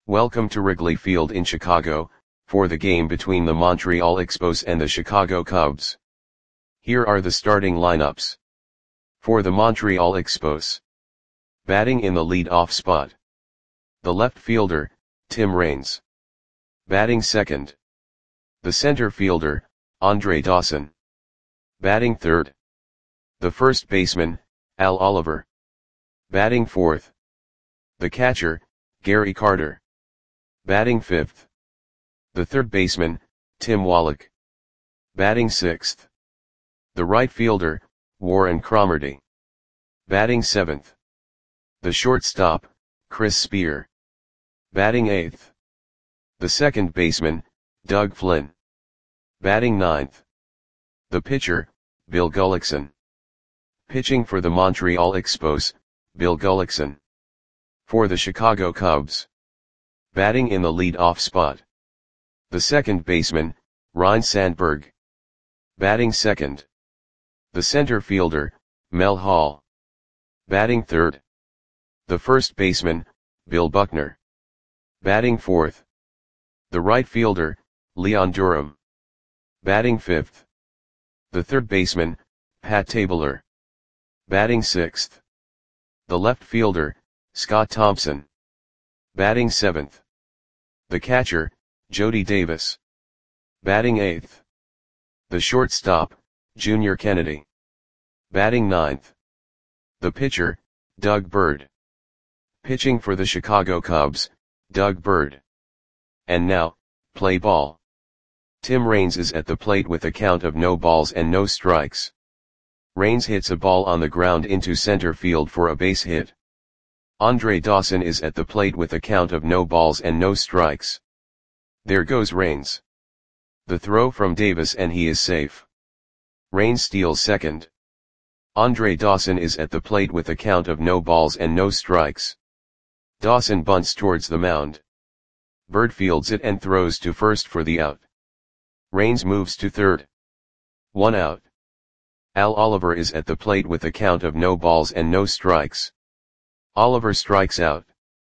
Welcome to Wrigley Field in Chicago, for the game between the Montreal Expos and the Chicago Cubs. Here are the starting lineups. For the Montreal Expos. Batting in the lead-off spot. The left fielder, Tim Raines. Batting second. The center fielder, Andre Dawson. Batting third. The first baseman, Al Oliver. Batting fourth. The catcher, Gary Carter. Batting fifth. The third baseman, Tim Wallach. Batting sixth. The right fielder, Warren Cromartie. Batting seventh. The shortstop, Chris Spear. Batting eighth. The second baseman, Doug Flynn. Batting ninth. The pitcher, Bill Gullickson. Pitching for the Montreal Expos, Bill Gullickson. For the Chicago Cubs. Batting in the lead-off spot. The second baseman, Ryne Sandberg. Batting second. The center fielder, Mel Hall. Batting third. The first baseman, Bill Buckner. Batting fourth. The right fielder, Leon Durham. Batting fifth. The third baseman, Pat Tabler. Batting sixth. The left fielder, Scott Thompson. Batting seventh. The catcher, Jody Davis. Batting eighth. The shortstop, Junior Kennedy. Batting ninth. The pitcher, Doug Bird. Pitching for the Chicago Cubs, Doug Bird. And now, play ball. Tim Raines is at the plate with a count of no balls and no strikes. Raines hits a ball on the ground into center field for a base hit. Andre Dawson is at the plate with a count of no balls and no strikes. There goes Raines. The throw from Davis and he is safe. Raines steals second. Andre Dawson is at the plate with a count of no balls and no strikes. Dawson bunts towards the mound. Bird fields it and throws to first for the out. Raines moves to third. 1 out. Al Oliver is at the plate with a count of no balls and no strikes. Oliver strikes out.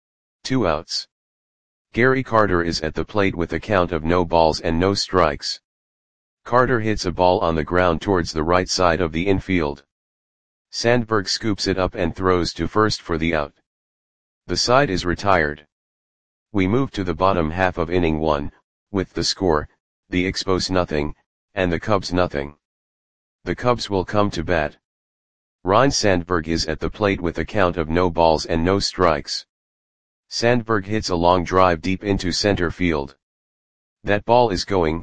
2 outs. Gary Carter is at the plate with a count of no balls and no strikes. Carter hits a ball on the ground towards the right side of the infield. Sandberg scoops it up and throws to first for the out. The side is retired. We move to the bottom half of inning 1, with the score, the Expos nothing, and the Cubs nothing. The Cubs will come to bat. Ryne Sandberg is at the plate with a count of no balls and no strikes. Sandberg hits a long drive deep into center field. That ball is going,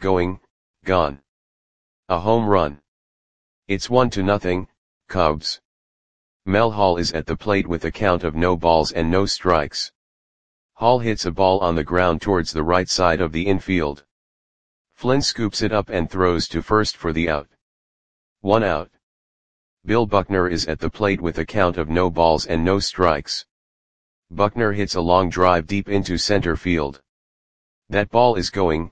gone. A home run. It's 1-0, Cubs. Mel Hall is at the plate with a count of no balls and no strikes. Hall hits a ball on the ground towards the right side of the infield. Flynn scoops it up and throws to first for the out. 1 out. Bill Buckner is at the plate with a count of no balls and no strikes. Buckner hits a long drive deep into center field. That ball is going,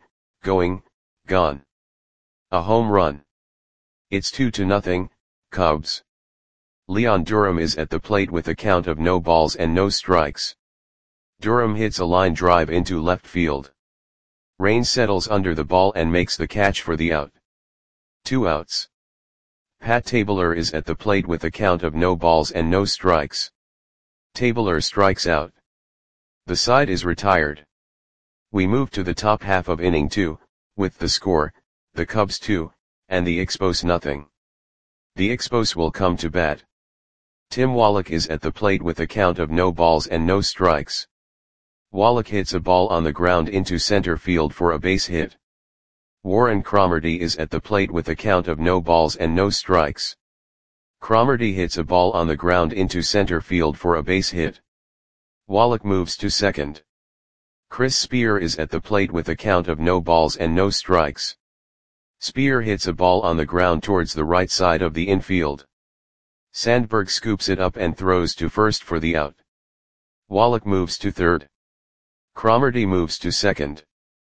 gone. A home run. It's 2-0, Cubs. Leon Durham is at the plate with a count of no balls and no strikes. Durham hits a line drive into left field. Raines settles under the ball and makes the catch for the out. 2 outs. Pat Tabler is at the plate with a count of no balls and no strikes. Tabler strikes out. The side is retired. We move to the top half of inning 2, with the score, the Cubs 2, and the Expos nothing. The Expos will come to bat. Tim Wallach is at the plate with a count of no balls and no strikes. Wallach hits a ball on the ground into center field for a base hit. Warren Cromartie is at the plate with a count of no balls and no strikes. Cromartie hits a ball on the ground into center field for a base hit. Wallach moves to second. Chris Spear is at the plate with a count of no balls and no strikes. Spear hits a ball on the ground towards the right side of the infield. Sandberg scoops it up and throws to first for the out. Wallach moves to third. Cromartie moves to second.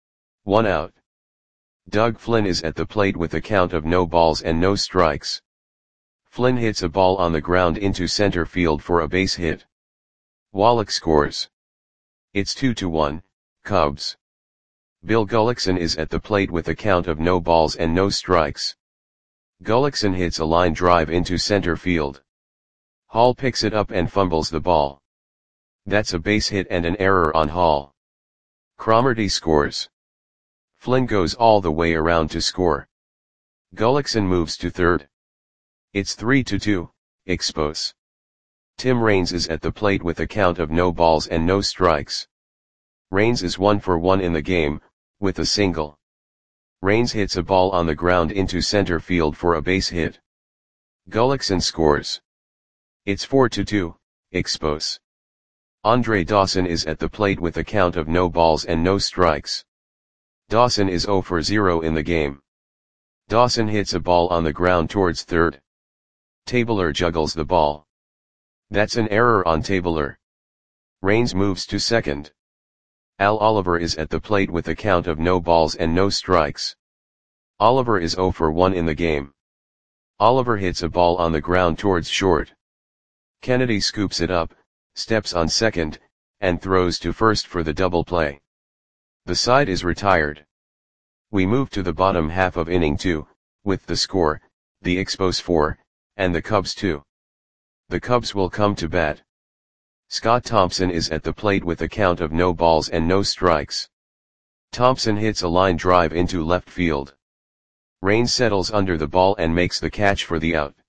1 out. Doug Flynn is at the plate with a count of no balls and no strikes. Flynn hits a ball on the ground into center field for a base hit. Wallach scores. It's 2-1, Cubs. Bill Gullickson is at the plate with a count of no balls and no strikes. Gullickson hits a line drive into center field. Hall picks it up and fumbles the ball. That's a base hit and an error on Hall. Cromartie scores. Flynn goes all the way around to score. Gullickson moves to third. It's 3-2, Expos. Tim Raines is at the plate with a count of no balls and no strikes. Raines is 1 for 1 in the game, with a single. Raines hits a ball on the ground into center field for a base hit. Gullickson scores. It's 4-2, Expos. Andre Dawson is at the plate with a count of no balls and no strikes. Dawson is 0 for 0 in the game. Dawson hits a ball on the ground towards third. Tabler juggles the ball. That's an error on Tabler. Raines moves to second. Al Oliver is at the plate with a count of no balls and no strikes. Oliver is 0 for 1 in the game. Oliver hits a ball on the ground towards short. Kennedy scoops it up, steps on second, and throws to first for the double play. The side is retired. We move to the bottom half of inning 2, with the score, the Expos 4, and the Cubs 2. The Cubs will come to bat. Scott Thompson is at the plate with a count of no balls and no strikes. Thompson hits a line drive into left field. Raines settles under the ball and makes the catch for the out.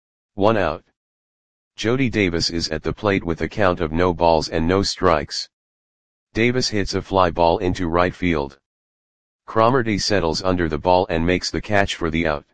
1 out. Jody Davis is at the plate with a count of no balls and no strikes. Davis hits a fly ball into right field. Cromartie settles under the ball and makes the catch for the out.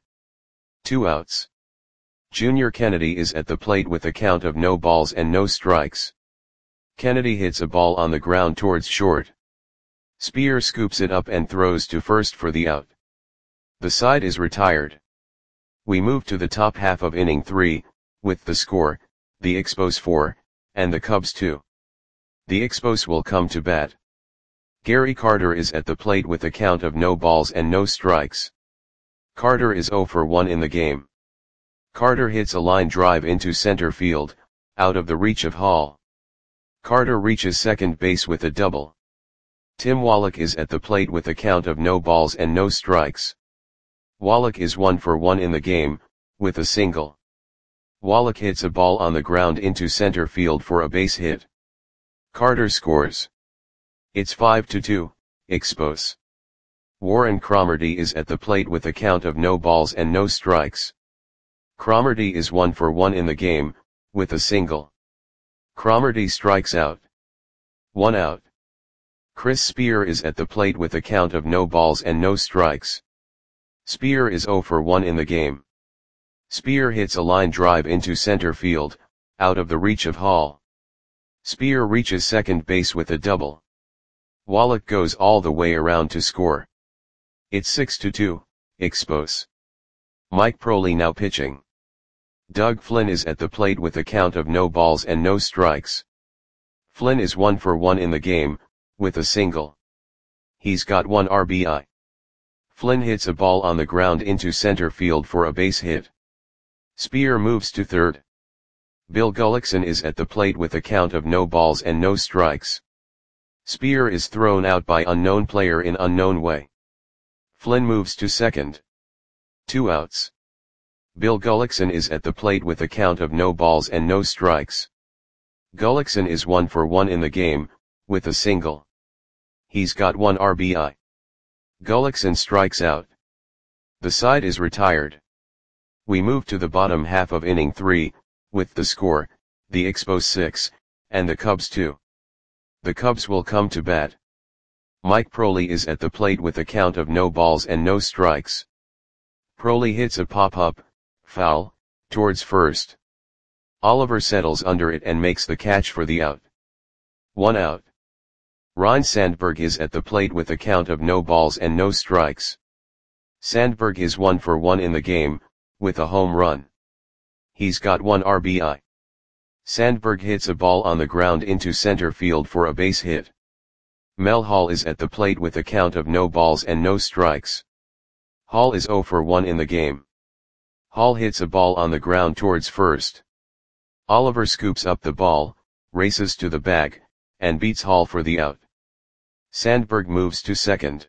2 outs. Junior Kennedy is at the plate with a count of no balls and no strikes. Kennedy hits a ball on the ground towards short. Spear scoops it up and throws to first for the out. The side is retired. We move to the top half of inning 3, with the score, the Expos 4, and the Cubs 2. The Expos will come to bat. Gary Carter is at the plate with a count of no balls and no strikes. Carter is 0 for 1 in the game. Carter hits a line drive into center field, out of the reach of Hall. Carter reaches second base with a double. Tim Wallach is at the plate with a count of no balls and no strikes. Wallach is 1 for 1 in the game, with a single. Wallach hits a ball on the ground into center field for a base hit. Carter scores. It's 5-2, Expos. Warren Cromartie is at the plate with a count of no balls and no strikes. Cromartie is 1 for 1 in the game, with a single. Cromartie strikes out. 1 out. Chris Spear is at the plate with a count of no balls and no strikes. Spear is 0 for 1 in the game. Spear hits a line drive into center field, out of the reach of Hall. Spear reaches second base with a double. Wallach goes all the way around to score. It's 6-2, Expos. Mike Proley now pitching. Doug Flynn is at the plate with a count of no balls and no strikes. Flynn is 1 for 1 in the game, with a single. He's got 1 RBI. Flynn hits a ball on the ground into center field for a base hit. Spear moves to third. Bill Gullickson is at the plate with a count of no balls and no strikes. Spear is thrown out by unknown player in unknown way. Flynn moves to second. 2 outs. Bill Gullickson is at the plate with a count of no balls and no strikes. Gullickson is 1 for 1 in the game, with a single. He's got 1 RBI. Gullickson strikes out. The side is retired. We move to the bottom half of inning 3, with the score, the Expos 6, and the Cubs 2. The Cubs will come to bat. Mike Proley is at the plate with a count of no balls and no strikes. Proley hits a pop-up, foul, towards first. Oliver settles under it and makes the catch for the out. 1 out. Ryne Sandberg is at the plate with a count of no balls and no strikes. Sandberg is 1 for 1 in the game, with a home run. He's got 1 RBI. Sandberg hits a ball on the ground into center field for a base hit. Mel Hall is at the plate with a count of no balls and no strikes. Hall is 0 for 1 in the game. Hall hits a ball on the ground towards first. Oliver scoops up the ball, races to the bag, and beats Hall for the out. Sandberg moves to second.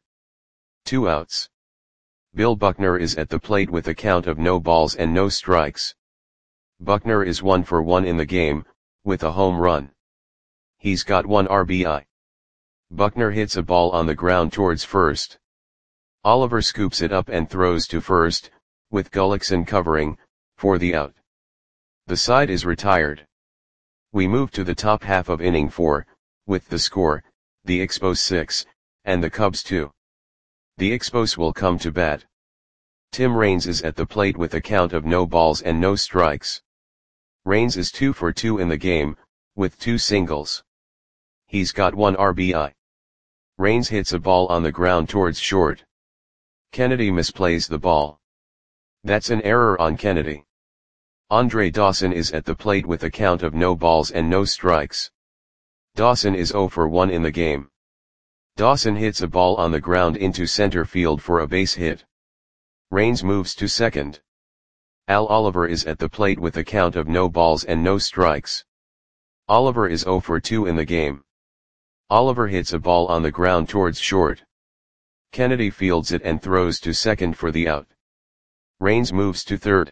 2 outs. Bill Buckner is at the plate with a count of no balls and no strikes. Buckner is 1 for 1 in the game, with a home run. He's got 1 RBI. Buckner hits a ball on the ground towards first. Oliver scoops it up and throws to first, with Gullickson covering, for the out. The side is retired. We move to the top half of inning 4, with the score, the Expos 6, and the Cubs 2. The Expos will come to bat. Tim Raines is at the plate with a count of no balls and no strikes. Raines is 2 for 2 in the game, with 2 singles. He's got 1 RBI. Raines hits a ball on the ground towards short. Kennedy misplays the ball. That's an error on Kennedy. Andre Dawson is at the plate with a count of no balls and no strikes. Dawson is 0 for 1 in the game. Dawson hits a ball on the ground into center field for a base hit. Raines moves to second. Al Oliver is at the plate with a count of no balls and no strikes. Oliver is 0 for 2 in the game. Oliver hits a ball on the ground towards short. Kennedy fields it and throws to second for the out. Raines moves to third.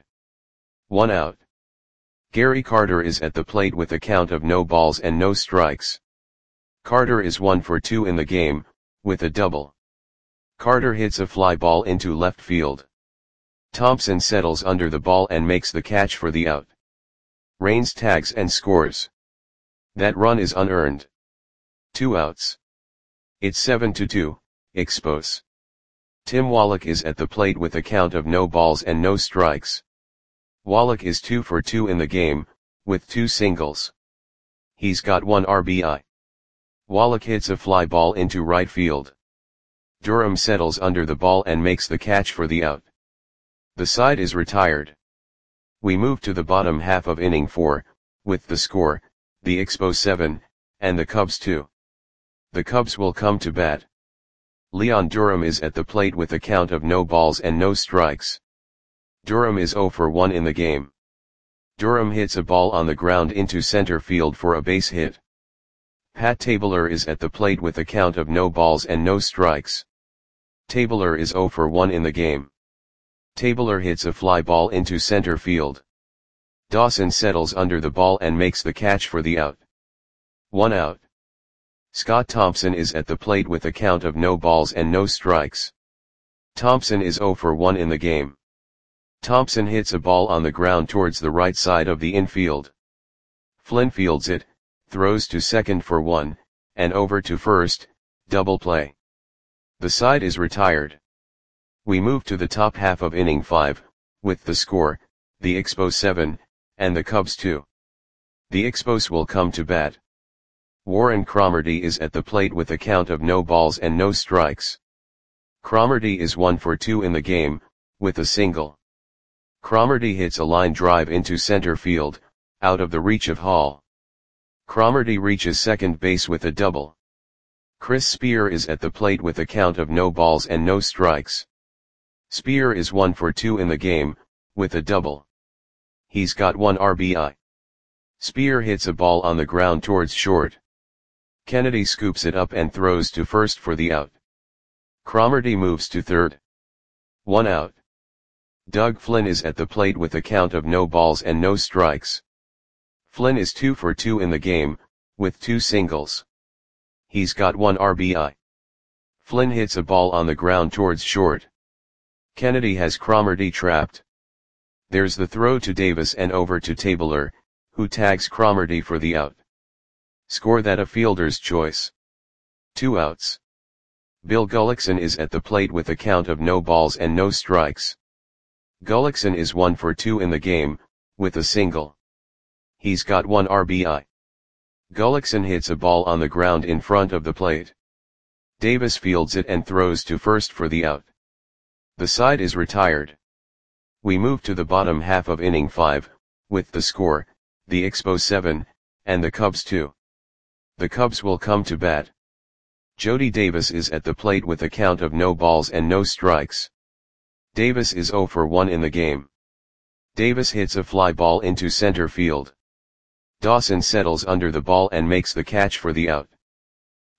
1 out. Gary Carter is at the plate with a count of no balls and no strikes. Carter is 1 for 2 in the game, with a double. Carter hits a fly ball into left field. Thompson settles under the ball and makes the catch for the out. Raines tags and scores. That run is unearned. 2 outs. It's 7-2, Expos. Tim Wallach is at the plate with a count of no balls and no strikes. Wallach is 2 for 2 in the game, with 2 singles. He's got 1 RBI. Wallach hits a fly ball into right field. Durham settles under the ball and makes the catch for the out. The side is retired. We move to the bottom half of inning 4, with the score, the Expos 7, and the Cubs 2. The Cubs will come to bat. Leon Durham is at the plate with a count of no balls and no strikes. Durham is 0 for 1 in the game. Durham hits a ball on the ground into center field for a base hit. Pat Tabler is at the plate with a count of no balls and no strikes. Tabler is 0 for 1 in the game. Tabler hits a fly ball into center field. Dawson settles under the ball and makes the catch for the out. 1 out. Scott Thompson is at the plate with a count of no balls and no strikes. Thompson is 0 for 1 in the game. Thompson hits a ball on the ground towards the right side of the infield. Flynn fields it, throws to second for 1, and over to first, double play. The side is retired. We move to the top half of inning 5, with the score, the Expos 7, and the Cubs 2. The Expos will come to bat. Warren Cromartie is at the plate with a count of no balls and no strikes. Cromartie is 1 for 2 in the game, with a single. Cromartie hits a line drive into center field, out of the reach of Hall. Cromartie reaches second base with a double. Chris Spear is at the plate with a count of no balls and no strikes. Spear is 1 for 2 in the game, with a double. He's got 1 RBI. Spear hits a ball on the ground towards short. Kennedy scoops it up and throws to first for the out. Cromartie moves to third. 1 out. Doug Flynn is at the plate with a count of no balls and no strikes. Flynn is 2 for 2 in the game, with 2 singles. He's got 1 RBI. Flynn hits a ball on the ground towards short. Kennedy has Cromartie trapped. There's the throw to Davis and over to Tabler, who tags Cromartie for the out. Score that a fielder's choice. 2 outs. Bill Gullickson is at the plate with a count of no balls and no strikes. Gullickson is 1 for 2 in the game, with a single. He's got 1 RBI. Gullickson hits a ball on the ground in front of the plate. Davis fields it and throws to first for the out. The side is retired. We move to the bottom half of inning 5, with the score, the Expos 7, and the Cubs 2. The Cubs will come to bat. Jody Davis is at the plate with a count of no balls and no strikes. Davis is 0 for 1 in the game. Davis hits a fly ball into center field. Dawson settles under the ball and makes the catch for the out.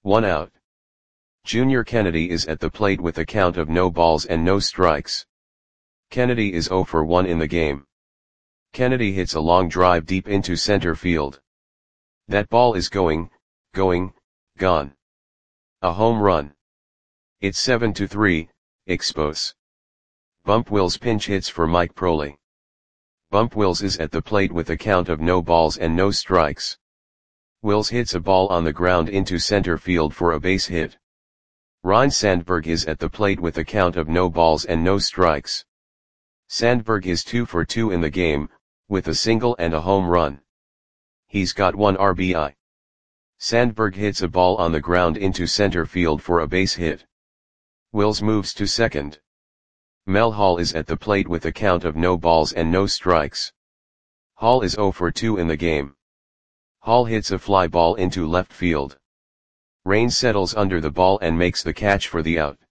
1 out. Junior Kennedy is at the plate with a count of no balls and no strikes. Kennedy is 0 for 1 in the game. Kennedy hits a long drive deep into center field. That ball is going, gone. A home run. It's 7-3, Expos. Bump Wills pinch hits for Mike Proley. Bump Wills is at the plate with a count of no balls and no strikes. Wills hits a ball on the ground into center field for a base hit. Ryne Sandberg is at the plate with a count of no balls and no strikes. Sandberg is 2 for 2 in the game, with a single and a home run. He's got 1 RBI. Sandberg hits a ball on the ground into center field for a base hit. Wills moves to second. Mel Hall is at the plate with a count of no balls and no strikes. Hall is 0 for 2 in the game. Hall hits a fly ball into left field. Raines settles under the ball and makes the catch for the out.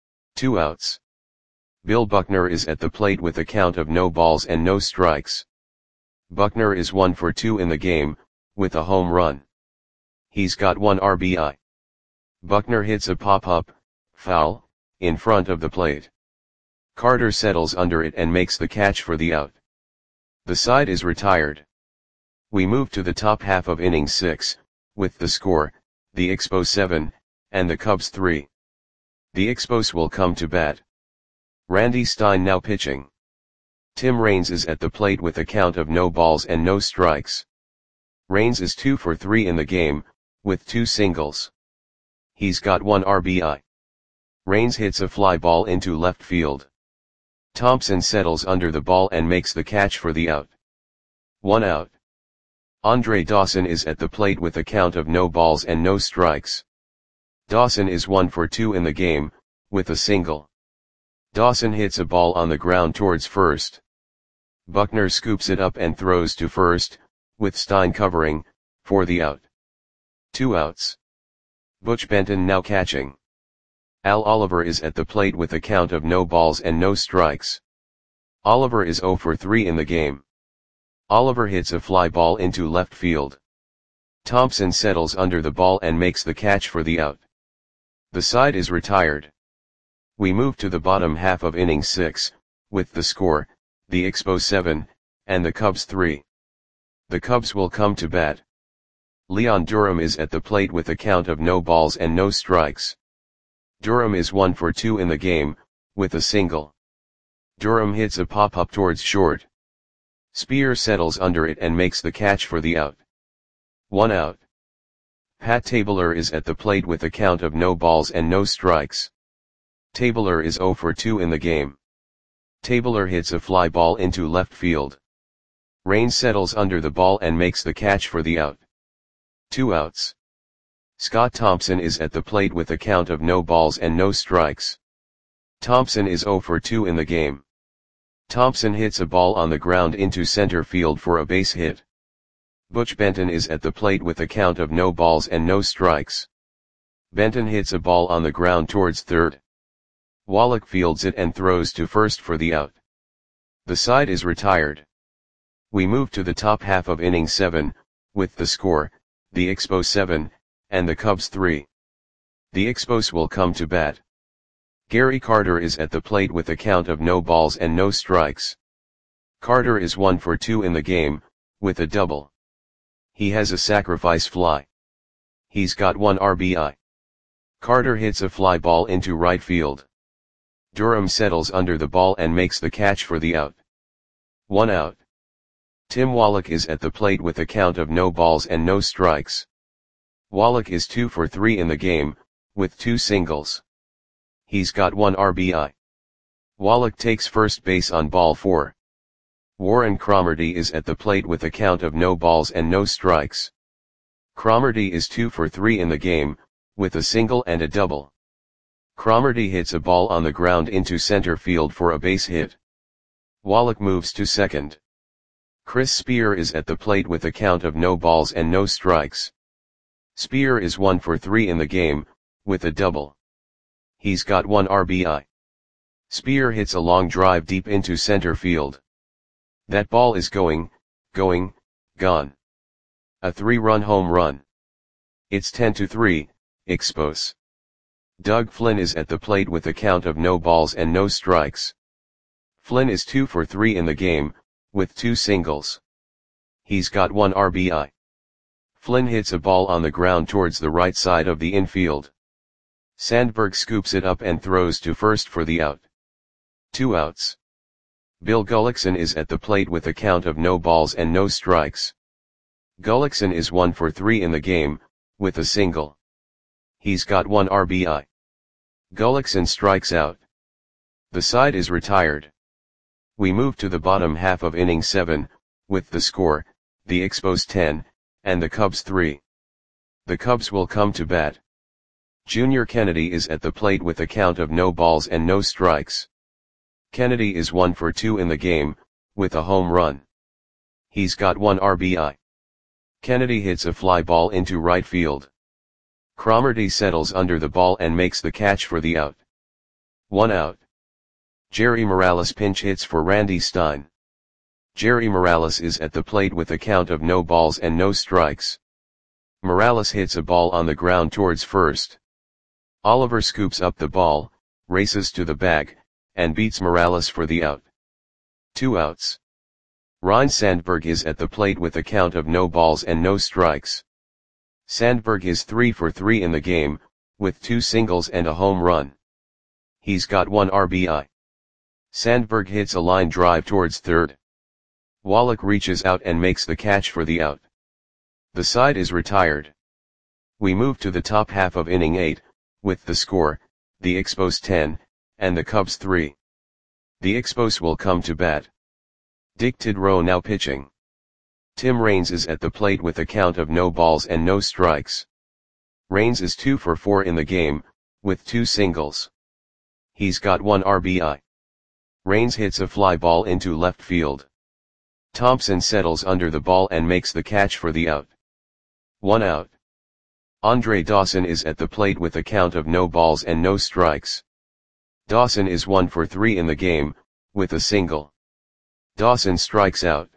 2 outs. Bill Buckner is at the plate with a count of no balls and no strikes. Buckner is 1 for 2 in the game, with a home run. He's got 1 RBI. Buckner hits a pop-up, foul, in front of the plate. Carter settles under it and makes the catch for the out. The side is retired. We move to the top half of inning 6, with the score, the Expos 7, and the Cubs 3. The Expos will come to bat. Randy Stein now pitching. Tim Raines is at the plate with a count of no balls and no strikes. Raines is 2 for 3 in the game, with 2 singles. He's got 1 RBI. Raines hits a fly ball into left field. Thompson settles under the ball and makes the catch for the out. 1 out. Andre Dawson is at the plate with a count of no balls and no strikes. Dawson is 1 for 2 in the game, with a single. Dawson hits a ball on the ground towards first. Buckner scoops it up and throws to first, with Stein covering, for the out. 2 outs. Butch Benton now catching. Al Oliver is at the plate with a count of no balls and no strikes. Oliver is 0 for 3 in the game. Oliver hits a fly ball into left field. Thompson settles under the ball and makes the catch for the out. The side is retired. We move to the bottom half of inning 6, with the score, the Expos 7, and the Cubs 3. The Cubs will come to bat. Leon Durham is at the plate with a count of no balls and no strikes. Durham is 1 for 2 in the game, with a single. Durham hits a pop-up towards short. Spear settles under it and makes the catch for the out. 1 out. Pat Tabler is at the plate with a count of no balls and no strikes. Tabler is 0 for 2 in the game. Tabler hits a fly ball into left field. Raines settles under the ball and makes the catch for the out. 2 outs. Scott Thompson is at the plate with a count of no balls and no strikes. Thompson is 0 for 2 in the game. Thompson hits a ball on the ground into center field for a base hit. Butch Benton is at the plate with a count of no balls and no strikes. Benton hits a ball on the ground towards third. Wallach fields it and throws to first for the out. The side is retired. We move to the top half of inning 7, with the score, the Expos 7, and the Cubs 3. The Expos will come to bat. Gary Carter is at the plate with a count of no balls and no strikes. Carter is 1 for 2 in the game, with a double. He has a sacrifice fly. He's got 1 RBI. Carter hits a fly ball into right field. Durham settles under the ball and makes the catch for the out. 1 out. Tim Wallach is at the plate with a count of no balls and no strikes. Wallach is 2 for 3 in the game, with 2 singles. He's got 1 RBI. Wallach takes first base on ball 4. Warren Cromartie is at the plate with a count of no balls and no strikes. Cromartie is 2 for 3 in the game, with a single and a double. Cromartie hits a ball on the ground into center field for a base hit. Wallach moves to second. Chris Spear is at the plate with a count of no balls and no strikes. Spear is 1 for 3 in the game, with a double. He's got 1 RBI. Spear hits a long drive deep into center field. That ball is going, gone. A 3-run home run. It's 10-3, Expos. Doug Flynn is at the plate with a count of no balls and no strikes. Flynn is 2 for 3 in the game, with 2 singles. He's got 1 RBI. Flynn hits a ball on the ground towards the right side of the infield. Sandberg scoops it up and throws to first for the out. 2 outs. Bill Gullickson is at the plate with a count of no balls and no strikes. Gullickson is 1 for 3 in the game, with a single. He's got 1 RBI. Gullickson strikes out. The side is retired. We move to the bottom half of inning 7, with the score, the Expos 10, and the Cubs 3. The Cubs will come to bat. Junior Kennedy is at the plate with a count of no balls and no strikes. Kennedy is 1 for 2 in the game, with a home run. He's got 1 RBI. Kennedy hits a fly ball into right field. Cromartie settles under the ball and makes the catch for the out. 1 out. Jerry Morales pinch hits for Randy Stein. Jerry Morales is at the plate with a count of no balls and no strikes. Morales hits a ball on the ground towards first. Oliver scoops up the ball, races to the bag, and beats Morales for the out. 2 outs. Ryne Sandberg is at the plate with a count of no balls and no strikes. Sandberg is 3 for 3 in the game, with 2 singles and a home run. He's got 1 RBI. Sandberg hits a line drive towards third. Wallach reaches out and makes the catch for the out. The side is retired. We move to the top half of inning 8, with the score, the Expos 10, and the Cubs 3. The Expos will come to bat. Dick Tidrow now pitching. Tim Raines is at the plate with a count of no balls and no strikes. Raines is 2 for 4 in the game, with 2 singles. He's got 1 RBI. Raines hits a fly ball into left field. Thompson settles under the ball and makes the catch for the out. 1 out. Andre Dawson is at the plate with a count of no balls and no strikes. Dawson is 1 for 3 in the game, with a single. Dawson strikes out.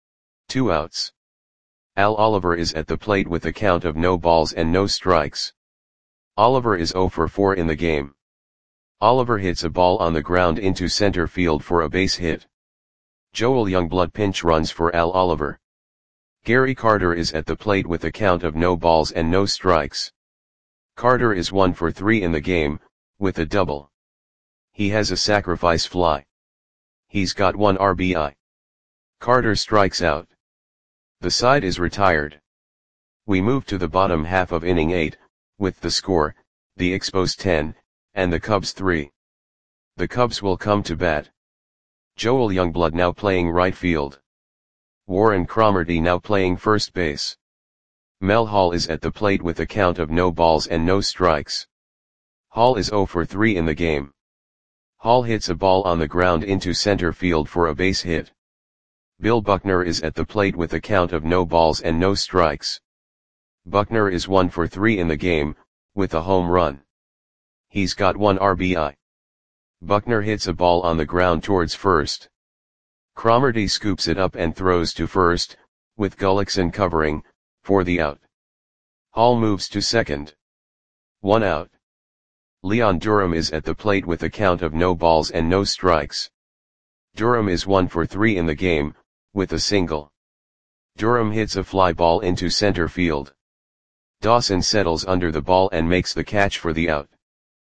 2 outs. Al Oliver is at the plate with a count of no balls and no strikes. Oliver is 0 for 4 in the game. Oliver hits a ball on the ground into center field for a base hit. Joel Youngblood pinch runs for Al Oliver. Gary Carter is at the plate with a count of no balls and no strikes. Carter is 1 for 3 in the game, with a double. He has a sacrifice fly. He's got 1 RBI. Carter strikes out. The side is retired. We move to the bottom half of inning 8, with the score, the Expos 10, and the Cubs 3. The Cubs will come to bat. Joel Youngblood now playing right field. Warren Cromartie now playing first base. Mel Hall is at the plate with a count of no balls and no strikes. Hall is 0 for 3 in the game. Hall hits a ball on the ground into center field for a base hit. Bill Buckner is at the plate with a count of no balls and no strikes. Buckner is 1 for 3 in the game, with a home run. He's got 1 RBI. Buckner hits a ball on the ground towards first. Cromartie scoops it up and throws to first, with Gullickson covering, for the out. Hall moves to second. 1 out. Leon Durham is at the plate with a count of no balls and no strikes. Durham is 1 for 3 in the game, with a single. Durham hits a fly ball into center field. Dawson settles under the ball and makes the catch for the out.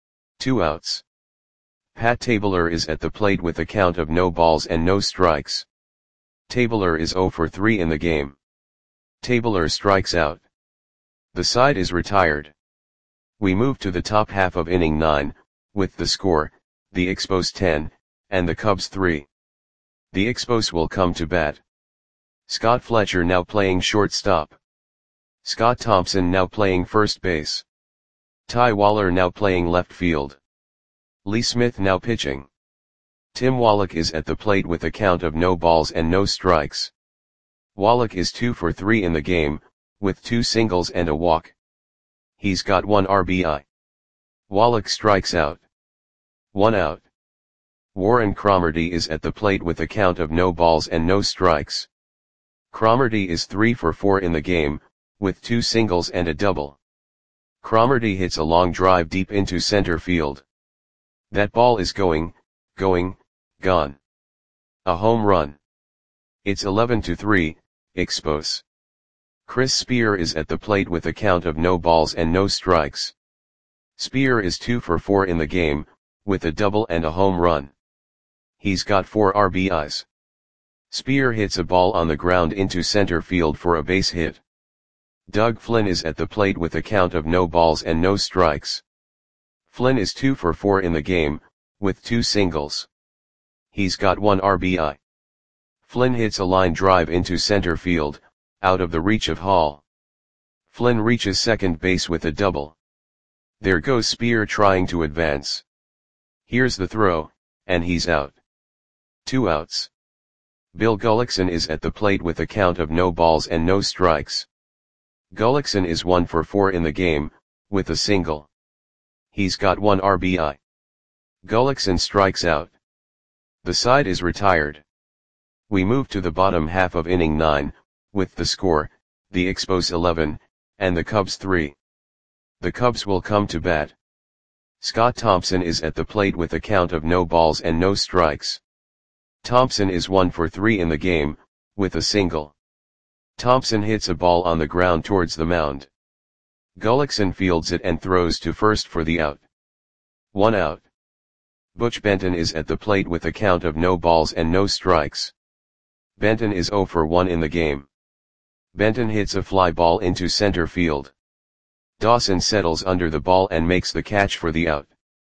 2 outs. Pat Tabler is at the plate with a count of no balls and no strikes. Tabler is 0 for 3 in the game. Tabler strikes out. The side is retired. We move to the top half of inning 9, with the score, the Expos 10, and the Cubs 3. The Expos will come to bat. Scott Fletcher now playing shortstop. Scott Thompson now playing first base. Ty Waller now playing left field. Lee Smith now pitching. Tim Wallach is at the plate with a count of no balls and no strikes. Wallach is 2 for 3 in the game, with 2 singles and a walk. He's got 1 RBI. Wallach strikes out. 1 out. Warren Cromartie is at the plate with a count of no balls and no strikes. Cromartie is 3 for 4 in the game, with 2 singles and a double. Cromartie hits a long drive deep into center field. That ball is going, gone. A home run. It's 11-3, Expos. Chris Spear is at the plate with a count of no balls and no strikes. Spear is 2 for 4 in the game, with a double and a home run. He's got 4 RBIs. Spear hits a ball on the ground into center field for a base hit. Doug Flynn is at the plate with a count of no balls and no strikes. Flynn is 2 for 4 in the game, with 2 singles. He's got 1 RBI. Flynn hits a line drive into center field, out of the reach of Hall. Flynn reaches second base with a double. There goes Spear trying to advance. Here's the throw, and he's out. 2 outs. Bill Gullickson is at the plate with a count of no balls and no strikes. Gullickson is 1 for 4 in the game, with a single. He's got 1 RBI. Gullickson strikes out. The side is retired. We move to the bottom half of inning 9, with the score, the Expos 11, and the Cubs 3. The Cubs will come to bat. Scott Thompson is at the plate with a count of no balls and no strikes. Thompson is 1 for 3 in the game, with a single. Thompson hits a ball on the ground towards the mound. Gullickson fields it and throws to first for the out. 1 out. Butch Benton is at the plate with a count of no balls and no strikes. Benton is 0 for 1 in the game. Benton hits a fly ball into center field. Dawson settles under the ball and makes the catch for the out.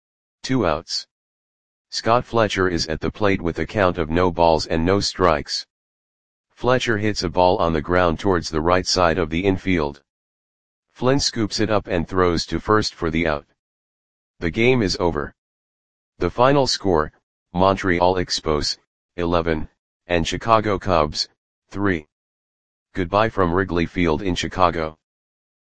2 outs. Scott Fletcher is at the plate with a count of no balls and no strikes. Fletcher hits a ball on the ground towards the right side of the infield. Flynn scoops it up and throws to first for the out. The game is over. The final score, Montreal Expos, 11, and Chicago Cubs, 3. Goodbye from Wrigley Field in Chicago.